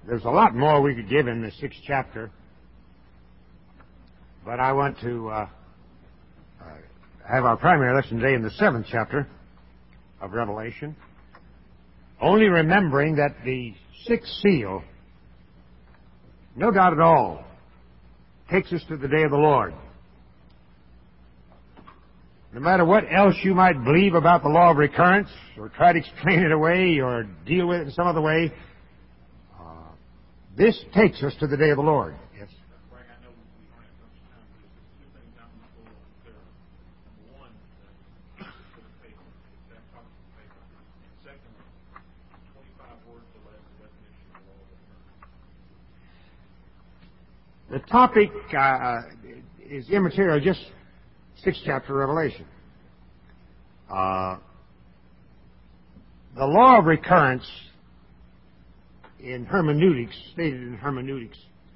There's a lot more we could give in the 6th chapter, but I want to have our primary lesson today in the 7th chapter of Revelation, only remembering that the 6th seal, no doubt at all, takes us to the day of the Lord. No matter what else you might believe about the law of recurrence, or try to explain it away, or deal with it in some other way, this takes us to the day of the Lord. Yes? Frank, I know we don't have much time, but there's two things I'm going to pull on there. Number one, for the paper, that talks to the paper. And secondly, 25 words or less, the definition of the law of recurrence. The topic is immaterial, just 6th chapter of Revelation. The law of recurrence in hermeneutics, stated in hermeneutics,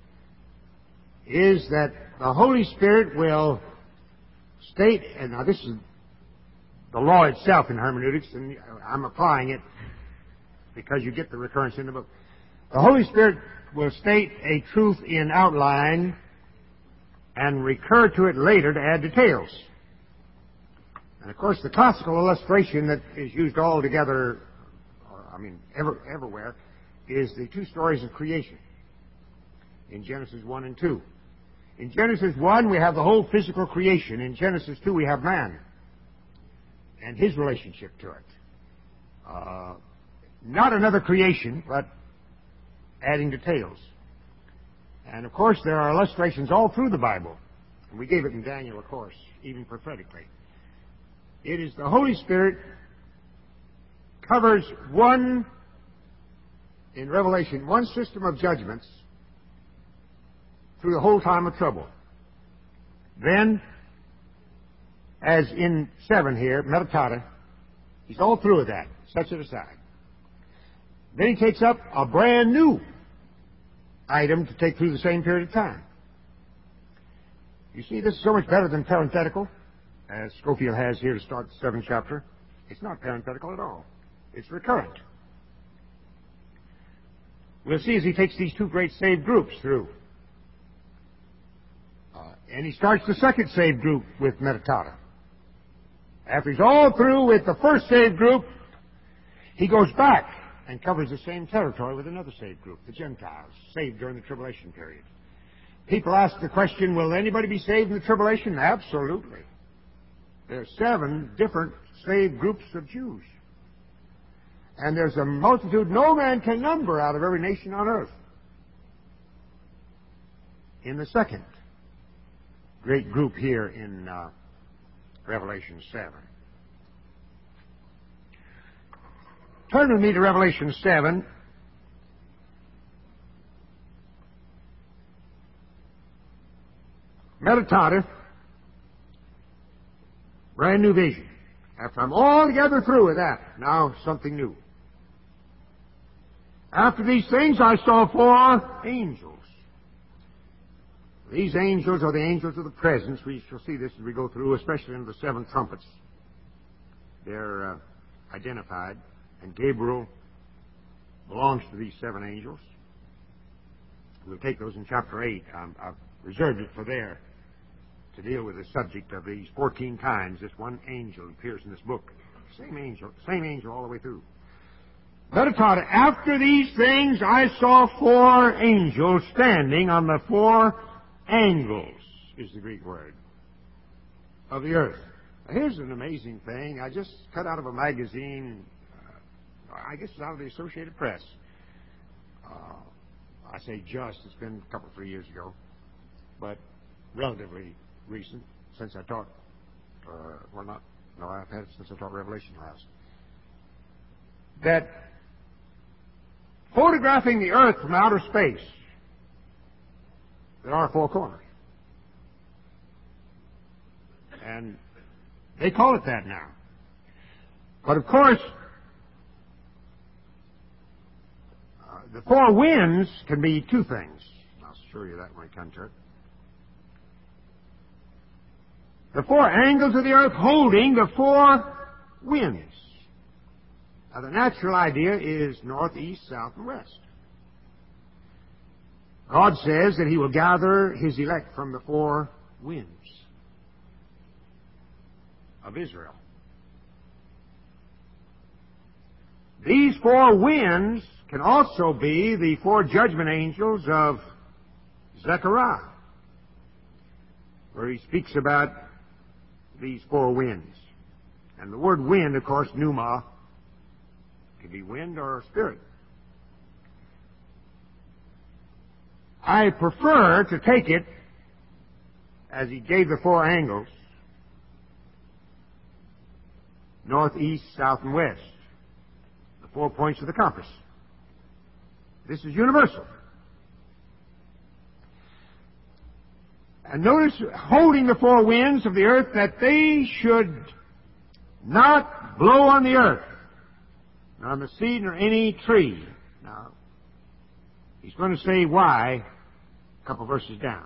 is that the Holy Spirit will state, and now this is the law itself in hermeneutics, and I'm applying it because you get the recurrence in the book. The Holy Spirit will state a truth in outline and recur to it later to add details. And of course, the classical illustration that is used all together, everywhere, is the 2 stories of creation in Genesis 1 and 2. In Genesis 1, we have the whole physical creation. In Genesis 2, we have man and his relationship to it. Not another creation, but adding details. And of course, there are illustrations all through the Bible. And we gave it in Daniel, of course, even prophetically. It is the Holy Spirit covers in Revelation, one system of judgments through the whole time of trouble. Then, as in 7 here, Metatata, he's all through with that, sets it aside. Then he takes up a brand new item to take through the same period of time. You see, this is so much better than parenthetical, as Scofield has here to start the 7th chapter. It's not parenthetical at all. It's recurrent. We'll see as he takes these 2 great saved groups through. And he starts the 2nd saved group with Metatata. After he's all through with the 1st saved group, he goes back and covers the same territory with another saved group, the Gentiles, saved during the tribulation period. People ask the question, will anybody be saved in the tribulation? Absolutely. There are 7 different saved groups of Jews. And there's a multitude no man can number out of every nation on earth. In the 2nd great group here in Revelation 7. Turn with me to Revelation 7. Metatata, brand new vision. After I'm altogether through with that, now something new. After these things I saw 4 angels. These angels are the angels of the presence. We shall see this as we go through, especially in the 7 trumpets. They're identified, and Gabriel belongs to these 7 angels. We'll take those in chapter 8. I've reserved it for there to deal with the subject of these 14 times this one angel appears in this book. Same angel all the way through. Metatata, after these things I saw 4 angels standing on the 4 angles, is the Greek word, of the earth. Now, here's an amazing thing. I just cut out of a magazine, I guess it's out of the Associated Press. I say just, it's been a couple, 3 years ago, but relatively recent, since I taught, I've had it since I taught Revelation last, that photographing the earth from outer space, there are 4 corners. And they call it that now. But of course, the 4 winds can be 2 things. I'll show you that when I come to it. The 4 angles of the earth holding the 4 winds. Now, the natural idea is north, east, south, and west. God says that He will gather His elect from the four winds of Israel. These four winds can also be the four judgment angels of Zechariah, where he speaks about these four winds. And the word wind, of course, pneuma, can be wind or spirit. I prefer to take it, as he gave the four angles, north, east, south, and west, the 4 points of the compass. This is universal. And notice, holding the four winds of the earth, that they should not blow on the earth, nor on the seed, nor any tree. Now, he's going to say why a couple verses down.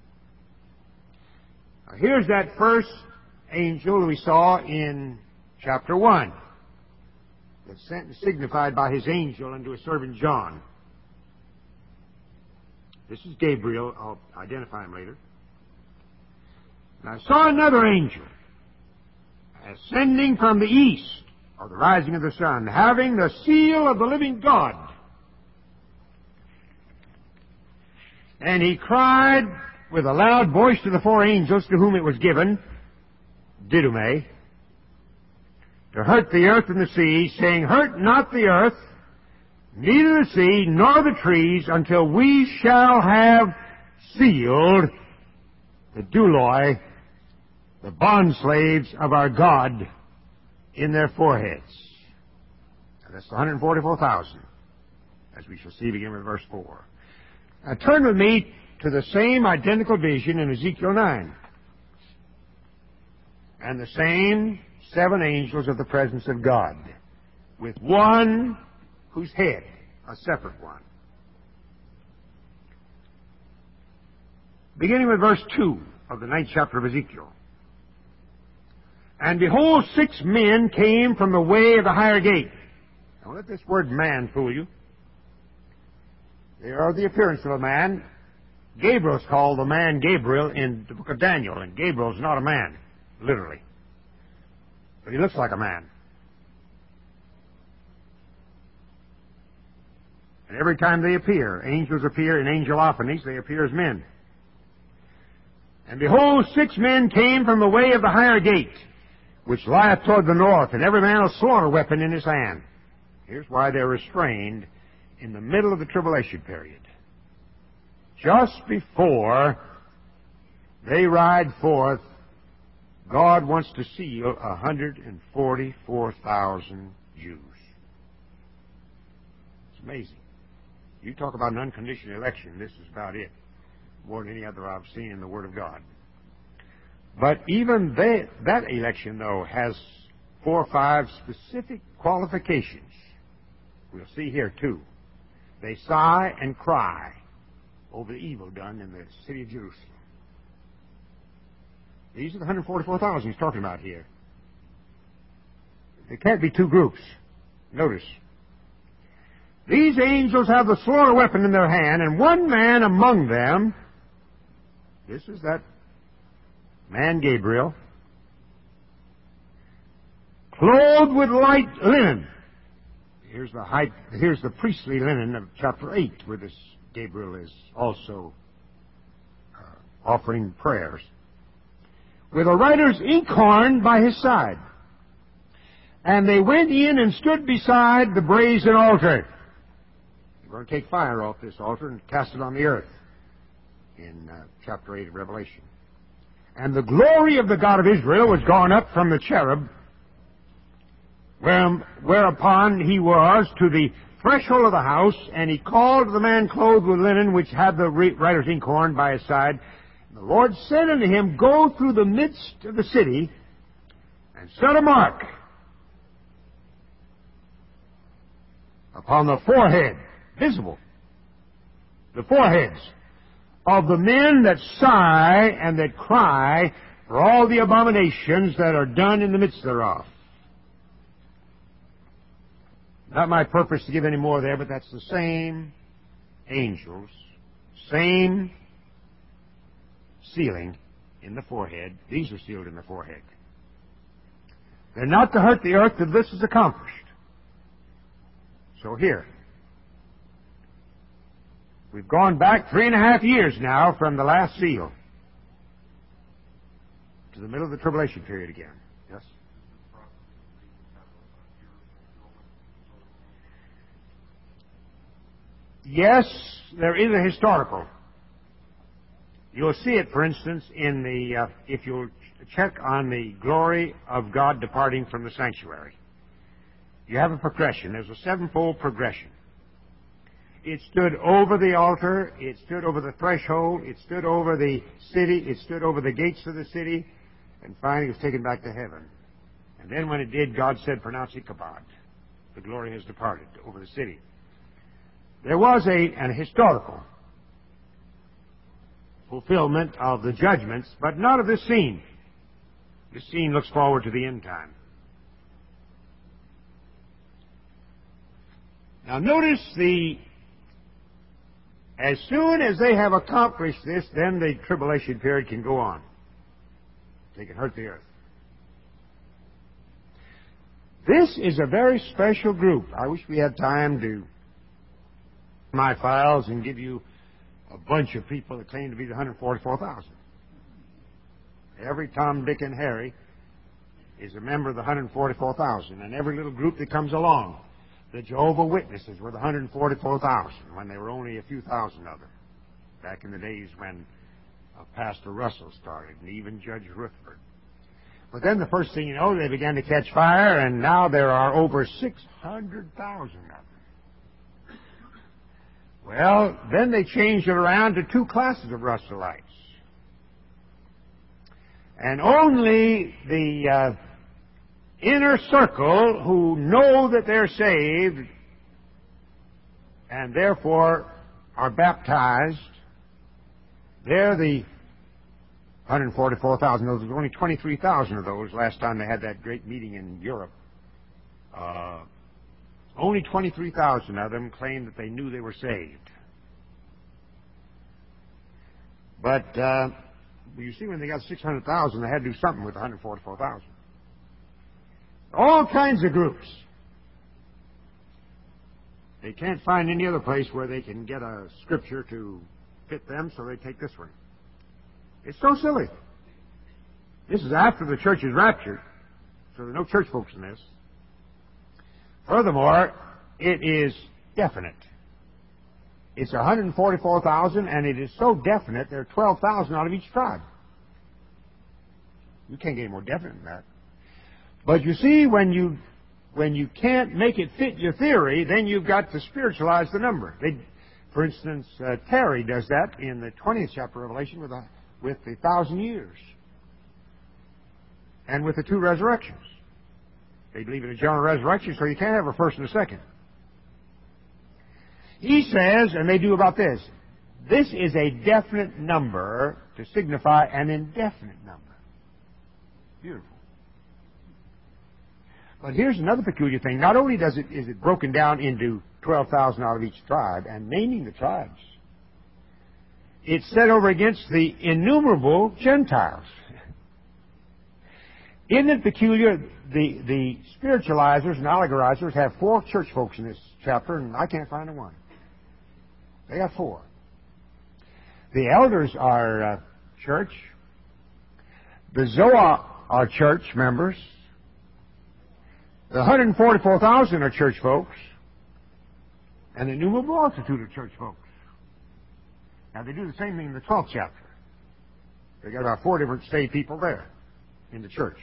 Now, here's that first angel we saw in chapter 1, that's sent and signified by his angel unto his servant John. This is Gabriel. I'll identify him later. And I saw another angel ascending from the east, or the rising of the sun, having the seal of the living God. And he cried with a loud voice to the four angels to whom it was given, Didume, to hurt the earth and the sea, saying, Hurt not the earth, neither the sea, nor the trees, until we shall have sealed the douloi, the bondslaves of our God, in their foreheads. Now, that's the 144,000, as we shall see beginning with verse 4. Now turn with me to the same identical vision in Ezekiel 9. And the same 7 angels of the presence of God, with one whose head, a separate one. Beginning with verse 2 of the 9th chapter of Ezekiel. And behold, 6 men came from the way of the higher gate. Don't let this word man fool you. They are the appearance of a man. Gabriel's called the man Gabriel in the book of Daniel, and Gabriel's not a man, literally. But he looks like a man. And every time they appear, angels appear in angelophanies, they appear as men. And behold, 6 men came from the way of the higher gate, which lieth toward the north, and every man a slaughter weapon in his hand. Here's why they're restrained in the middle of the tribulation period. Just before they ride forth, God wants to seal 144,000 Jews. It's amazing. You talk about an unconditional election, this is about it. More than any other I've seen in the Word of God. But even that election, though, has 4 or 5 specific qualifications. We'll see here, too. They sigh and cry over the evil done in the city of Jerusalem. These are the 144,000 he's talking about here. There can't be 2 groups. Notice. These angels have the slaughter weapon in their hand, and one man among them, this is that man Gabriel, clothed with light linen. Here's the priestly linen of chapter 8, where this Gabriel is also offering prayers, with a writer's inkhorn by his side. And they went in and stood beside the brazen altar. They're going to take fire off this altar and cast it on the earth in chapter 8 of Revelation. And the glory of the God of Israel was gone up from the cherub, whereupon he was to the threshold of the house, and he called the man clothed with linen, which had the writer's inkhorn by his side. And the Lord said unto him, Go through the midst of the city, and set a mark upon the forehead, visible, the foreheads of the men that sigh and that cry for all the abominations that are done in the midst thereof. Not my purpose to give any more there, but that's the same angels Same sealing in the forehead. These are sealed in the forehead. They're not to hurt the earth till this is accomplished. So here, we've gone back 3.5 years now from the last seal to the middle of the tribulation period again. Yes? Yes, there is a historical. You'll see it, for instance, in the, if you'll check on the glory of God departing from the sanctuary. You have a progression. There's a sevenfold progression. It stood over the altar. It stood over the threshold. It stood over the city. It stood over the gates of the city. And finally, it was taken back to heaven. And then when it did, God said, pronounce Ichabod. The glory has departed over the city. There was an historical fulfillment of the judgments, but not of this scene. This scene looks forward to the end time. Now notice as soon as they have accomplished this, then the tribulation period can go on. They can hurt the earth. This is a very special group. I wish we had time to my files and give you a bunch of people that claim to be the 144,000. Every Tom, Dick, and Harry is a member of the 144,000, and every little group that comes along. The Jehovah Witnesses were the 144,000 when there were only a few thousand of them, back in the days when Pastor Russell started, and even Judge Rutherford. But then the first thing you know, they began to catch fire, and now there are over 600,000 of them. Well, then they changed it around to two classes of Russellites. And only the inner circle who know that they're saved and therefore are baptized, they're the 144,000. There was only 23,000 of those last time they had that great meeting in Europe. Only 23,000 of them claimed that they knew they were saved. But you see, when they got 600,000, they had to do something with 144,000. All kinds of groups. They can't find any other place where they can get a scripture to fit them, so they take this one. It's so silly. This is after the church is raptured, so there are no church folks in this. Furthermore, it is definite. It's 144,000, and it is so definite, there are 12,000 out of each tribe. You can't get any more definite than that. But you see, when you can't make it fit your theory, then you've got to spiritualize the number. For instance, Terry does that in the 20th chapter of Revelation with the 1,000 years. And with the two resurrections. They believe in a general resurrection, so you can't have a first and a second. He says, and they do about this, this is a definite number to signify an indefinite number. Beautiful. But here's another peculiar thing. Not only is it broken down into 12,000 out of each tribe, and naming the tribes, it's set over against the innumerable Gentiles. Isn't it peculiar? The spiritualizers and allegorizers have 4 church folks in this chapter, and I can't find one. They got 4. The elders are church. The Zoa are church members. The 144,000 are church folks. And the innumerable multitude of church folks. Now, they do the same thing in the 12th chapter. They got about 4 different saved people there in the church.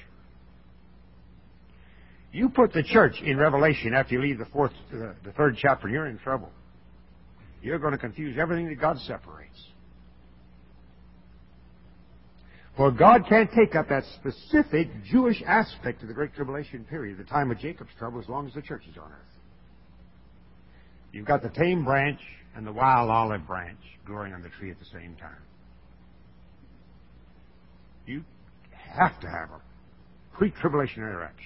You put the church in Revelation after you leave the 3rd chapter, and you're in trouble. You're going to confuse everything that God separates. For God can't take up that specific Jewish aspect of the Great Tribulation period, the time of Jacob's trouble, as long as the church is on earth. You've got the tame branch and the wild olive branch growing on the tree at the same time. You have to have a pre-tribulationary rapture.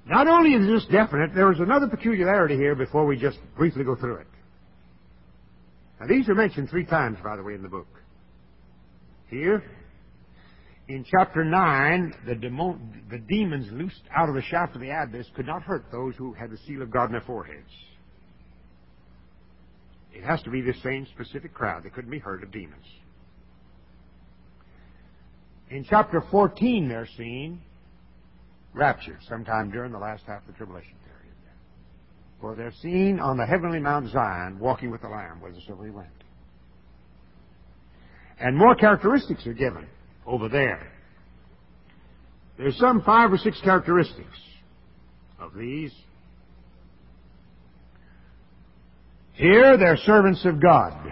Not only is this definite, there is another peculiarity here before we just briefly go through it. Now, these are mentioned 3 times, by the way, in the book. Here, in chapter 9, the demons loosed out of the shaft of the abyss could not hurt those who had the seal of God in their foreheads. It has to be this same specific crowd. They couldn't be hurt of demons. In chapter 14, they're seen raptured sometime during the last half of the tribulation period. For they're seen on the heavenly Mount Zion walking with the Lamb whithersoever he went. And more characteristics are given over there. There's some 5 or 6 characteristics of these. Here they're servants of God,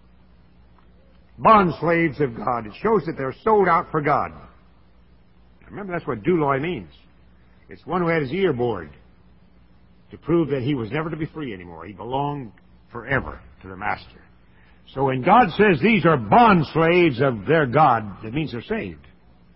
bond slaves of God. It shows that they're sold out for God. Remember, that's what douloi means. It's one who had his ear bored to prove that he was never to be free anymore. He belonged forever to the master. So when God says these are bond slaves of their God, it means they're saved.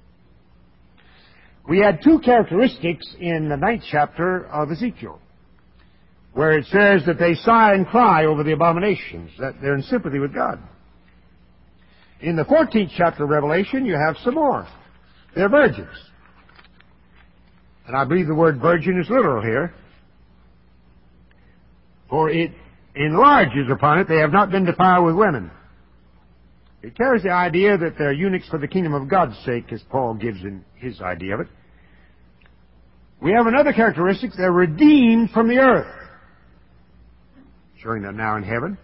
We had 2 characteristics in the 9th chapter of Ezekiel, where it says that they sigh and cry over the abominations, that they're in sympathy with God. In the 14th chapter of Revelation, you have some more. They're virgins. And I believe the word virgin is literal here, for it enlarges upon it, they have not been defiled with women. It carries the idea that they're eunuchs for the kingdom of God's sake, as Paul gives in his idea of it. We have another characteristic, they're redeemed from the earth, showing they're now in heaven.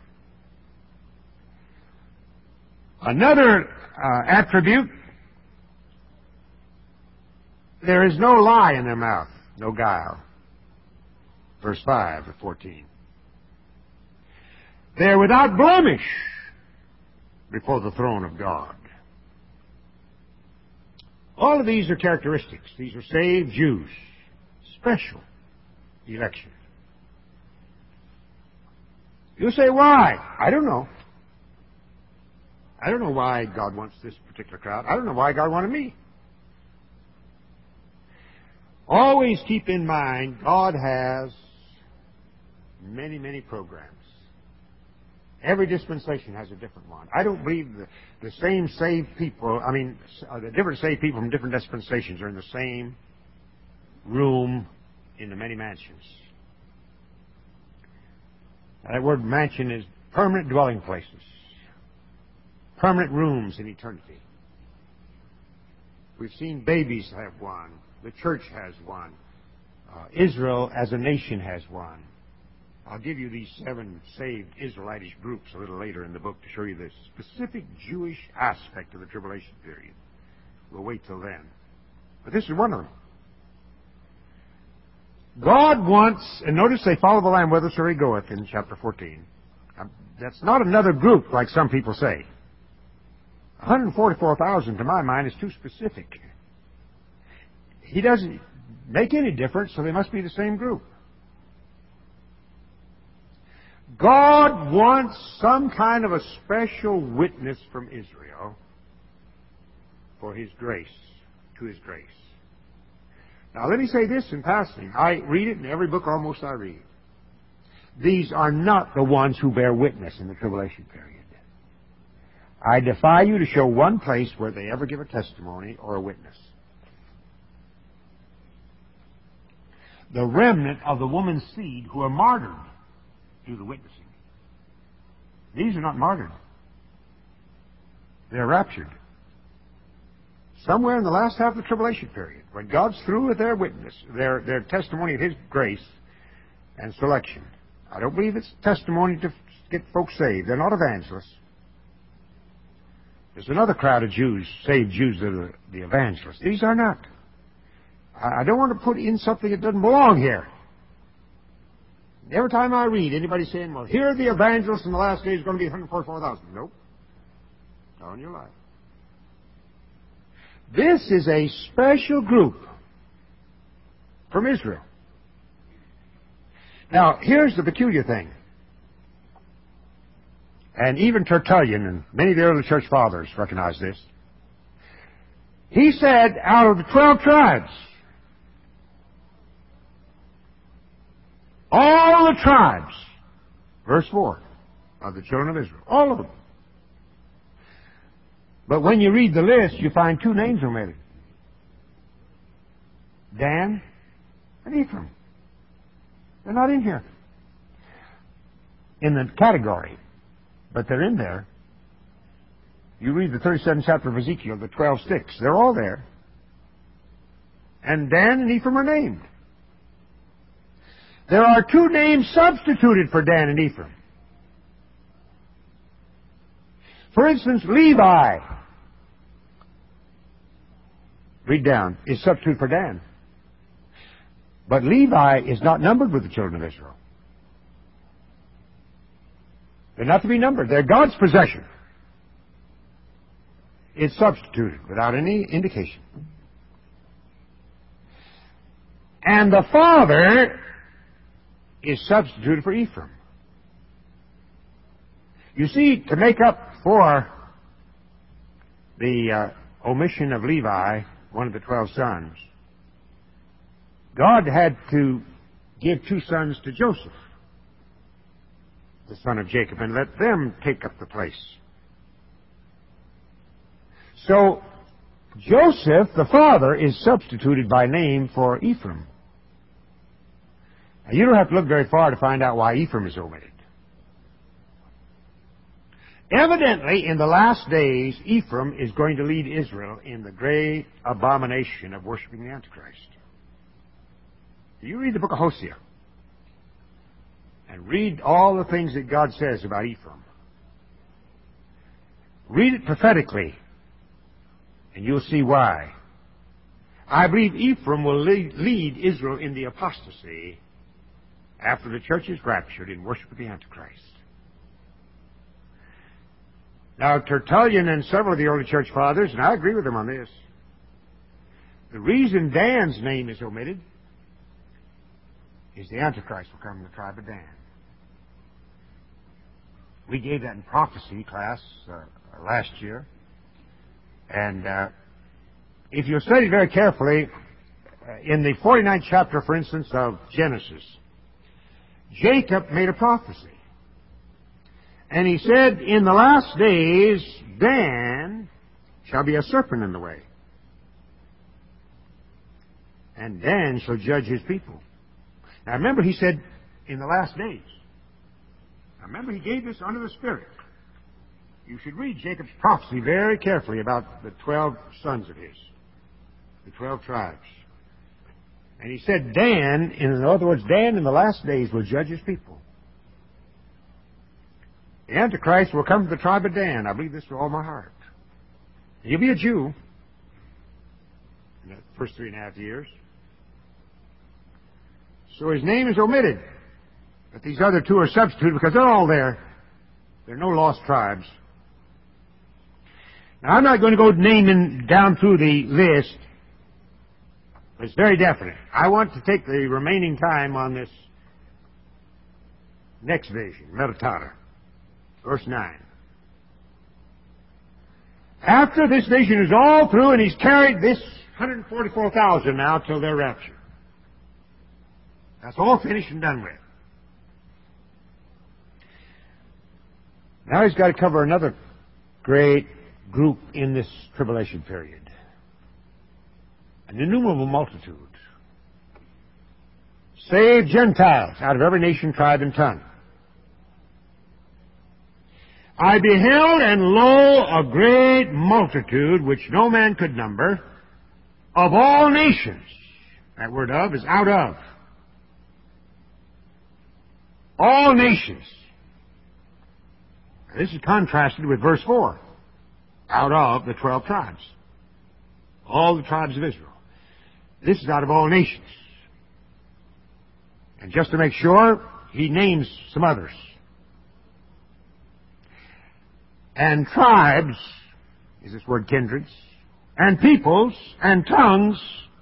Another attribute, there is no lie in their mouth, no guile. Verse 5 of 14. They're without blemish before the throne of God. All of these are characteristics. These are saved Jews. Special election. You say, why? I don't know. I don't know why God wants this particular crowd. I don't know why God wanted me. Always keep in mind, God has many, many programs. Every dispensation has a different one. I don't believe the same saved people, the different saved people from different dispensations are in the same room in the many mansions. That word mansion is permanent dwelling places. Permanent rooms in eternity. We've seen babies have one. The church has one. Israel as a nation has one. I'll give you these 7 saved Israelitish groups a little later in the book to show you the specific Jewish aspect of the tribulation period. We'll wait till then. But this is one of them. God wants, and notice they follow the Lamb whithersoever he goeth in chapter 14. That's not another group like some people say. 144,000 to my mind is too specific. He doesn't make any difference, so they must be the same group. God wants some kind of a special witness from Israel for His grace, to His grace. Now let me say this in passing. I read it in every book almost I read. These are not the ones who bear witness in the tribulation period. I defy you to show one place where they ever give a testimony or a witness. The remnant of the woman's seed who are martyred do the witnessing. These are not martyred. They're raptured. Somewhere in the last half of the tribulation period, when God's through with their witness, their testimony of His grace and selection. I don't believe it's testimony to get folks saved. They're not evangelists. There's another crowd of Jews, saved Jews, that are the evangelists. These are not. I don't want to put in something that doesn't belong here. Every time I read anybody saying, well, here are the evangelists in the last days, going to be 144,000. Nope. Telling you a lie. This is a special group from Israel. Now, here's the peculiar thing. And even Tertullian and many of the early church fathers recognize this. He said, out of the 12 tribes, all the tribes, verse 4, of the children of Israel. All of them. But when you read the list, you find two names omitted. Dan and Ephraim. They're not in here. In the category. But they're in there. You read the 37th chapter of Ezekiel, the 12 sticks. They're all there. And Dan and Ephraim are named. There are two names substituted for Dan and Ephraim. For instance, Levi, read down, is substituted for Dan. But Levi is not numbered with the children of Israel. They're not to be numbered. They're God's possession. It's substituted without any indication. And the father is substituted for Ephraim. You see, to make up for the omission of Levi, one of the 12 sons, God had to give two sons to Joseph, the son of Jacob, and let them take up the place. So, Joseph, the father, is substituted by name for Ephraim. Now, you don't have to look very far to find out why Ephraim is omitted. Evidently, in the last days, Ephraim is going to lead Israel in the great abomination of worshiping the Antichrist. You read the book of Hosea and read all the things that God says about Ephraim. Read it prophetically, and you'll see why. I believe Ephraim will lead Israel in the apostasy after the church is raptured in worship of the Antichrist. Now, Tertullian and several of the early church fathers, and I agree with them on this, the reason Dan's name is omitted is the Antichrist will come from the tribe of Dan. We gave that in prophecy class last year. And if you study very carefully, in the 49th chapter, for instance, of Genesis, Jacob made a prophecy. And he said, in the last days, Dan shall be a serpent in the way. And Dan shall judge his people. Now remember, he said, in the last days. Now remember, he gave this under the Spirit. You should read Jacob's prophecy very carefully about the 12 sons of his, the 12 tribes. And he said, Dan, in other words, Dan in the last days will judge his people. The Antichrist will come from the tribe of Dan. I believe this with all my heart. He'll be a Jew in the first 3.5 years. So his name is omitted. But these other two are substituted because they're all there. There are no lost tribes. Now, I'm not going to go naming down through the list, but it's very definite. I want to take the remaining time on this next vision, Metatata, verse 9. After this vision is all through, and he's carried this 144,000 now till their rapture. That's all finished and done with. Now he's got to cover another great group in this tribulation period. An innumerable multitude. Saved Gentiles out of every nation, tribe, and tongue. I beheld, and lo, a great multitude, which no man could number, of all nations. That word of is out of. All nations. Now, this is contrasted with verse 4. Out of the 12 tribes. All the tribes of Israel. This is out of all nations. And just to make sure, he names some others. And tribes, is this word kindreds, and peoples, and tongues,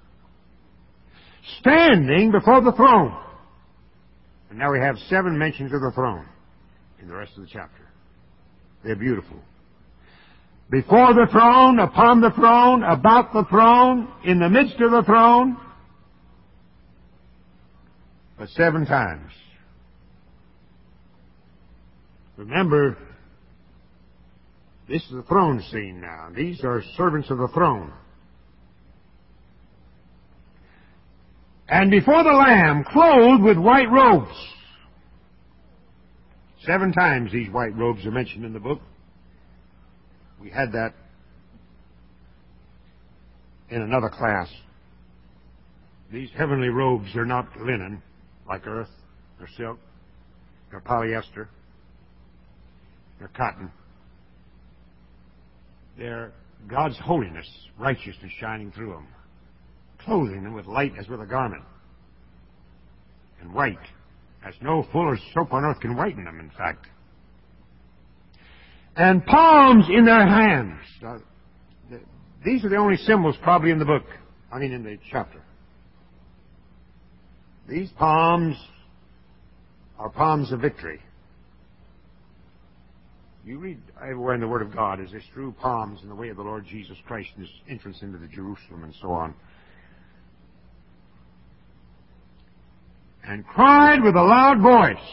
standing before the throne. And now we have 7 mentions of the throne in the rest of the chapter. They're beautiful. Before the throne, upon the throne, about the throne, in the midst of the throne. But 7 times Remember, this is the throne scene now. These are servants of the throne. And before the Lamb, clothed with white robes. 7 times these white robes are mentioned in the book. We had that in another class. These heavenly robes are not linen, like earth, or silk, or polyester, or cotton. They're God's holiness, righteousness shining through them, clothing them with light as with a garment, and white, as no fuller's soap on earth can whiten them, in fact. And palms in their hands. These are the only symbols probably in the book, in the chapter. These palms are palms of victory. You read everywhere in the Word of God as they strew palms in the way of the Lord Jesus Christ and His entrance into the Jerusalem and so on. And cried with a loud voice.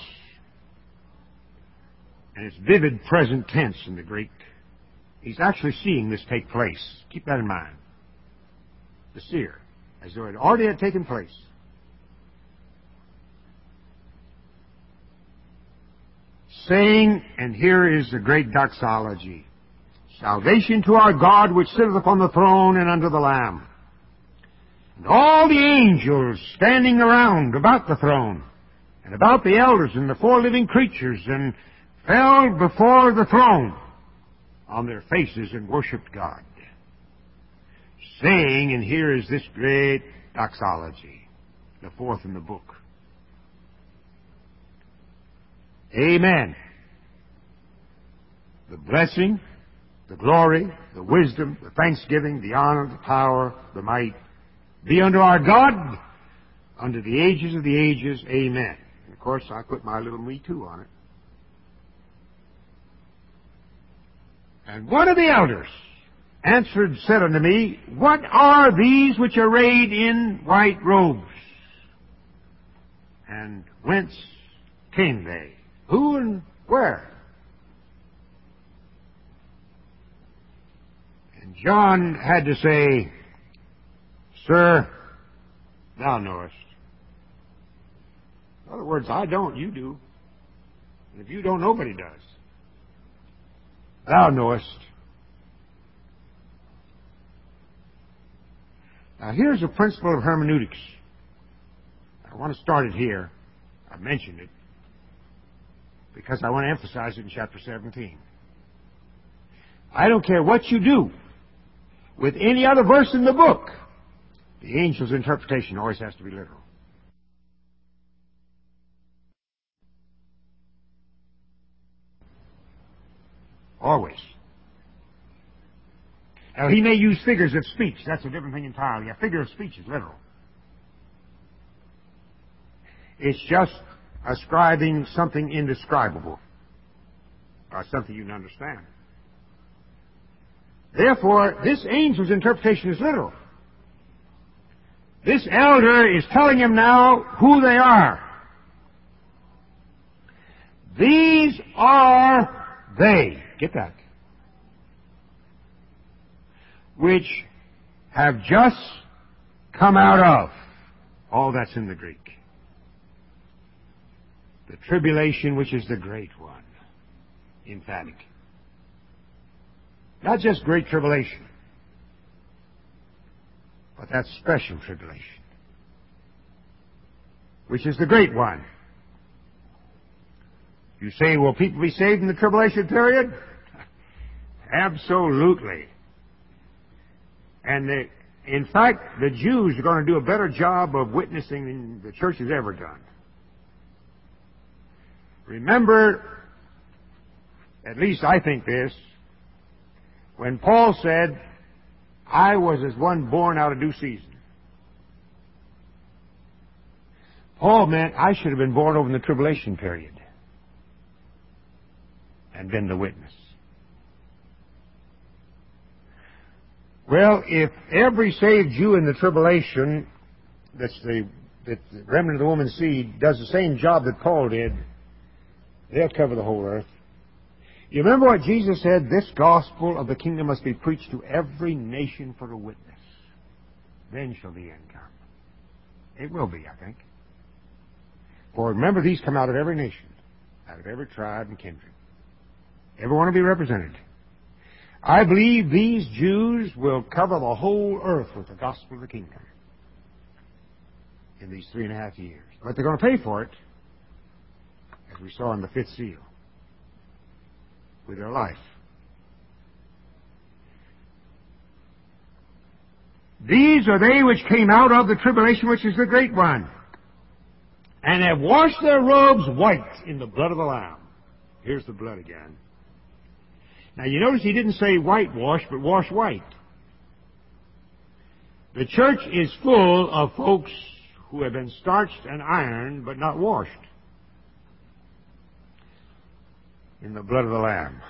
And it's vivid present tense in the Greek. He's actually seeing this take place. Keep that in mind. The seer, as though it already had taken place. Saying, and here is the great doxology, salvation to our God which sitteth upon the throne and unto the Lamb. And all the angels standing around about the throne, and about the elders and the 4 living creatures, and fell before the throne on their faces and worshipped God, saying, and here is this great doxology, the 4th in the book. Amen. The blessing, the glory, the wisdom, the thanksgiving, the honor, the power, the might be unto our God unto the ages of the ages. Amen. And of course, I put my little me too on it. And one of the elders answered, said unto me, what are these which are arrayed in white robes? And whence came they? Who and where? And John had to say, Sir, thou knowest. In other words, I don't, you do. And if you don't, nobody does. Thou knowest. Now here's a principle of hermeneutics. I want to start it here. I mentioned it because I want to emphasize it in chapter 17. I don't care what you do with any other verse in the book. The angel's interpretation always has to be literal. Always. Now, he may use figures of speech. That's a different thing entirely. A figure of speech is literal. It's just ascribing something indescribable, or something you can understand. Therefore, this angel's interpretation is literal. This elder is telling him now who they are. These are they. Get that. Which have just come out of. All that's in the Greek. The tribulation, which is the great one. Emphatic. Not just great tribulation, but that special tribulation, which is the great one. You say, will people be saved in the tribulation period? Absolutely. And in fact, the Jews are going to do a better job of witnessing than the church has ever done. Remember, at least I think this, when Paul said, I was as one born out of due season. Paul meant I should have been born over in the tribulation period and been the witness. Well, if every saved Jew in the tribulation, that's the remnant of the woman's seed, does the same job that Paul did, they'll cover the whole earth. You remember what Jesus said? This gospel of the kingdom must be preached to every nation for a witness. Then shall the end come. It will be, I think. For remember, these come out of every nation, out of every tribe and kindred. Everyone will be represented. I believe these Jews will cover the whole earth with the gospel of the kingdom in these 3.5 years. But they're going to pay for it, as we saw in the fifth seal, with their life. These are they which came out of the tribulation, which is the great one, and have washed their robes white in the blood of the Lamb. Here's the blood again. Now you notice he didn't say whitewash, but wash white. The church is full of folks who have been starched and ironed, but not washed in the blood of the Lamb.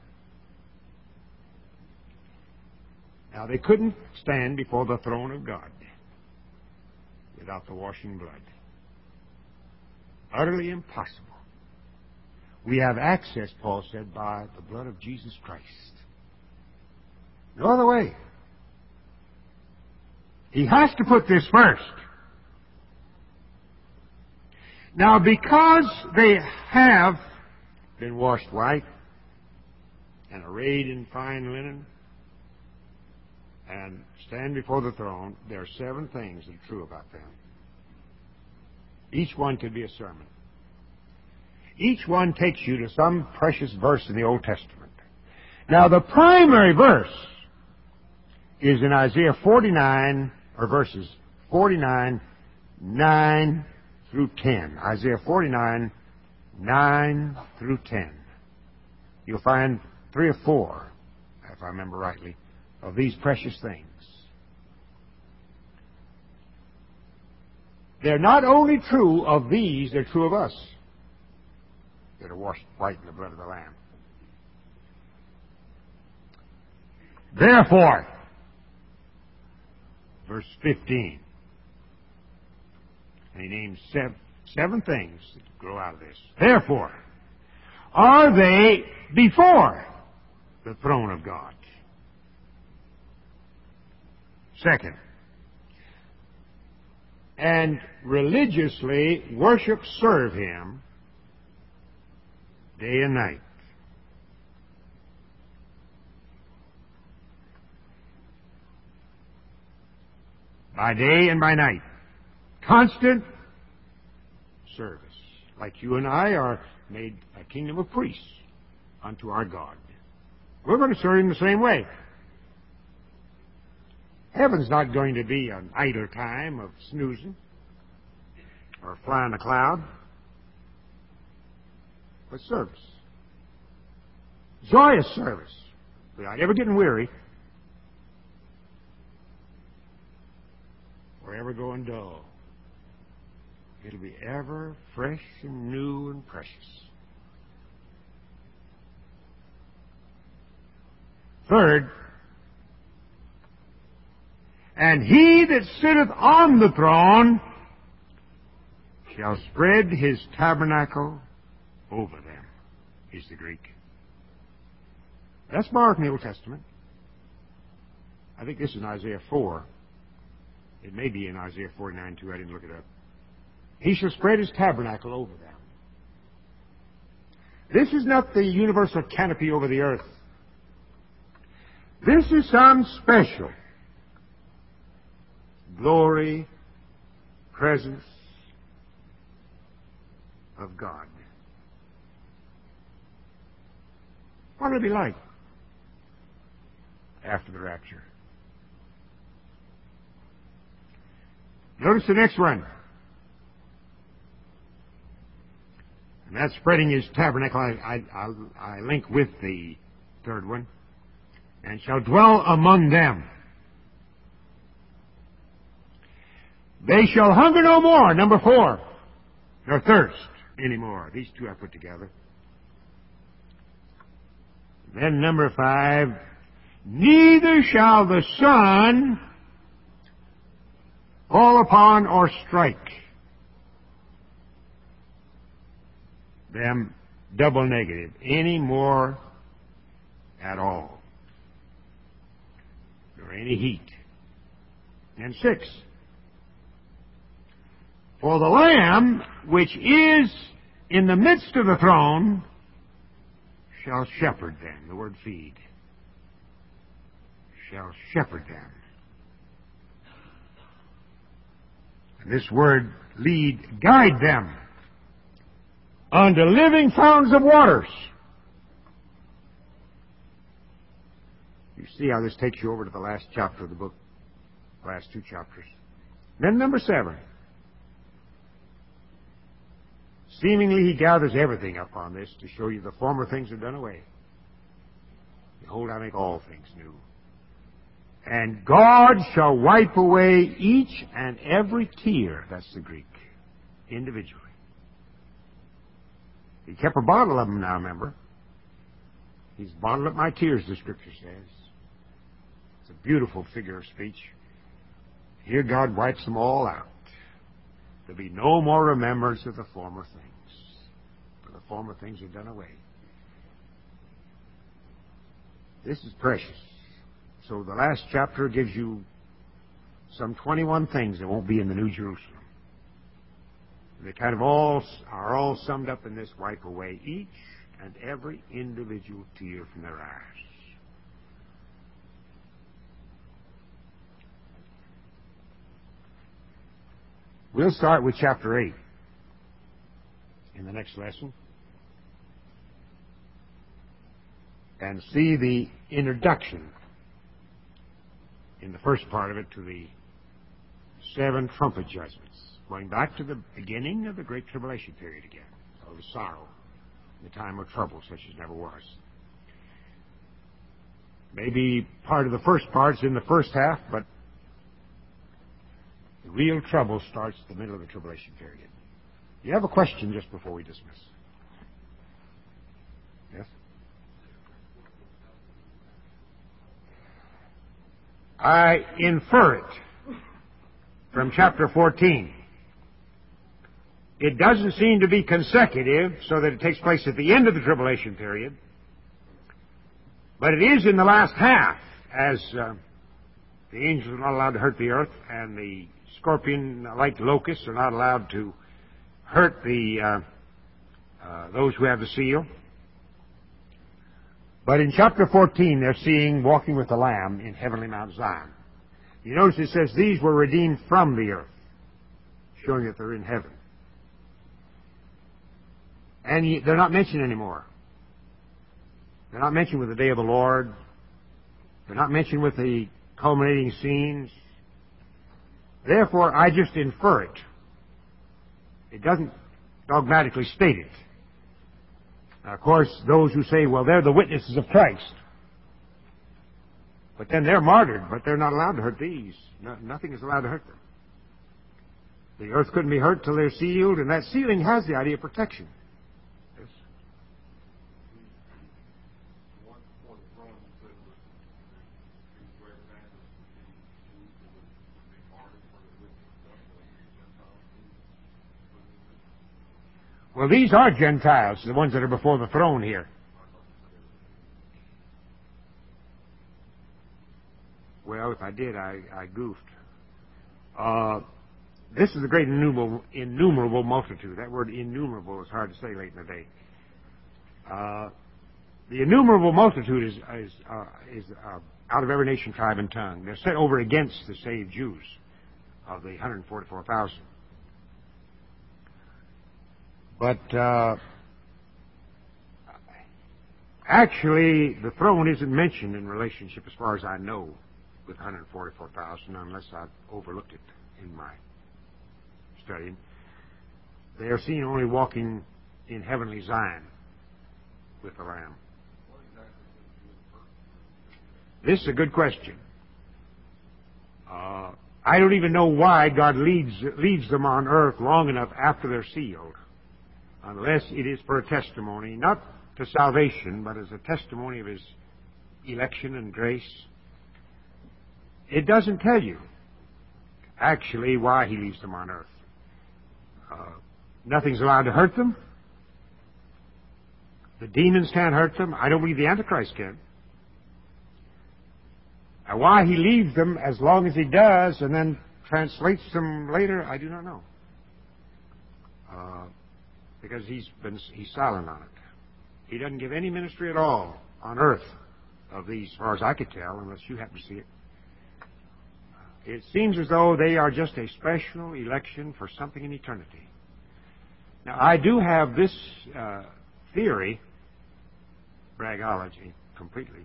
Now they couldn't stand before the throne of God without the washing blood. Utterly impossible. We have access, Paul said, by the blood of Jesus Christ. No other way. He has to put this first. Now, because they have been washed white and arrayed in fine linen and stand before the throne, there are 7 things that are true about them. Each one could be a sermon. Each one takes you to some precious verse in the Old Testament. Now, the primary verse is in Isaiah 49, or verses 49, 9 through 10. Isaiah 49, 9 through 10. You'll find 3 or 4, if I remember rightly, of these precious things. They're not only true of these, they're true of us that are washed white in the blood of the Lamb. Therefore, verse 15, and he names 7 things that grow out of this. Therefore, are they before the throne of God? Second, and religiously serve Him day and night. By day and by night. Constant service. Like you and I are made a kingdom of priests unto our God. We're going to serve Him the same way. Heaven's not going to be an idle time of snoozing or flying a cloud, but service. Joyous service, without ever getting weary or ever going dull. It'll be ever fresh and new and precious. Third, and He that sitteth on the throne shall spread His tabernacle over them, is the Greek. That's borrowed from the Old Testament. I think this is in Isaiah 4. It may be in Isaiah 49 too. I didn't look it up. He shall spread His tabernacle over them. This is not the universal canopy over the earth. This is some special glory, presence of God. What will it be like after the rapture? Notice the next one. And that's spreading His tabernacle. I link with the third one. And shall dwell among them. They shall hunger no more, number 4, nor thirst anymore. These 2 I put together. Then number 5, neither shall the sun fall upon or strike them, double negative, any more at all, nor any heat. And 6, for the Lamb which is in the midst of the throne shall shepherd them. The word feed. Shall shepherd them. And this word lead, guide them unto living fountains of waters. You see how this takes you over to the last chapter of the book, last 2 chapters. Then number 7. Seemingly he gathers everything up on this to show you the former things are done away. Behold, I make all things new. And God shall wipe away each and every tear. That's the Greek. Individually. He kept a bottle of them now, remember. He's bottled up my tears, the Scripture says. It's a beautiful figure of speech. Here God wipes them all out. There'll be no more remembrance of the former things. For the former things are done away. This is precious. So the last chapter gives you some 21 things that won't be in the New Jerusalem. They kind of are all summed up in this: wipe away each and every individual tear from their eyes. We'll start with chapter 8 in the next lesson and see the introduction in the first part of it to the 7 trumpet judgments, going back to the beginning of the Great Tribulation period again, of the sorrow, the time of trouble such as never was. Maybe part of the first part's in the first half, but the real trouble starts at the middle of the tribulation period. You have a question just before we dismiss? Yes? I infer it from chapter 14. It doesn't seem to be consecutive, so that it takes place at the end of the tribulation period. But it is in the last half, as the angels are not allowed to hurt the earth, and the scorpion-like locusts are not allowed to hurt those who have the seal. But in chapter 14, they're seeing walking with the Lamb in heavenly Mount Zion. You notice it says these were redeemed from the earth, showing that they're in heaven. And they're not mentioned anymore. They're not mentioned with the day of the Lord. They're not mentioned with the culminating scenes. Therefore, I just infer it. It doesn't dogmatically state it. Now, of course, those who say, well, they're the witnesses of Christ. But then they're martyred, but they're not allowed to hurt these. Nothing is allowed to hurt them. The earth couldn't be hurt till they're sealed, and that sealing has the idea of protection. Yes. Well, these are Gentiles, the ones that are before the throne here. Well, if I did, I goofed. This is the great innumerable multitude. That word innumerable is hard to say late in the day. The innumerable multitude is out of every nation, tribe, and tongue. They're set over against the saved Jews of the 144,000. But actually, the throne isn't mentioned in relationship, as far as I know, with 144,000, unless I've overlooked it in my studying. They are seen only walking in heavenly Zion with the Lamb. This is a good question. I don't even know why God leaves them on earth long enough after they're sealed, unless it is for a testimony, not to salvation, but as a testimony of His election and grace. It doesn't tell you, actually, why He leaves them on earth. Nothing's allowed to hurt them. The demons can't hurt them. I don't believe the Antichrist can. Now, why he leaves them as long as he does and then translates them later, I do not know. Because he's silent on it. He doesn't give any ministry at all on earth of these, as far as I could tell, unless you happen to see it. It seems as though they are just a special election for something in eternity. Now, I do have this theory, bragology, completely.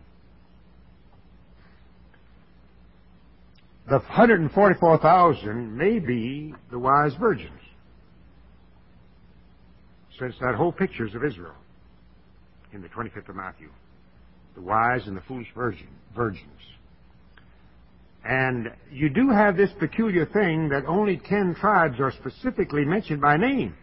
The 144,000 may be the wise virgins, since that whole picture is of Israel in the 25th of Matthew. The wise and the foolish virgins. And you do have this peculiar thing that only 10 tribes are specifically mentioned by name.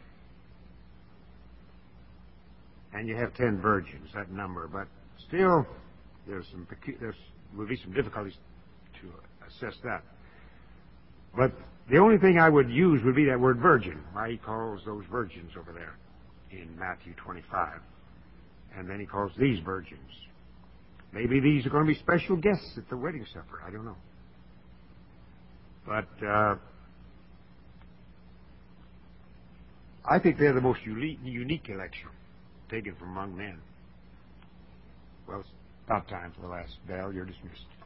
And you have 10 virgins, that number. But still, there will be some difficulties to assess that. But the only thing I would use would be that word virgin, why he calls those virgins over there in Matthew 25. And then he calls these virgins. Maybe these are going to be special guests at the wedding supper. I don't know. But I think they're the most unique election taken from among men. Well, it's about time for the last bell. You're dismissed.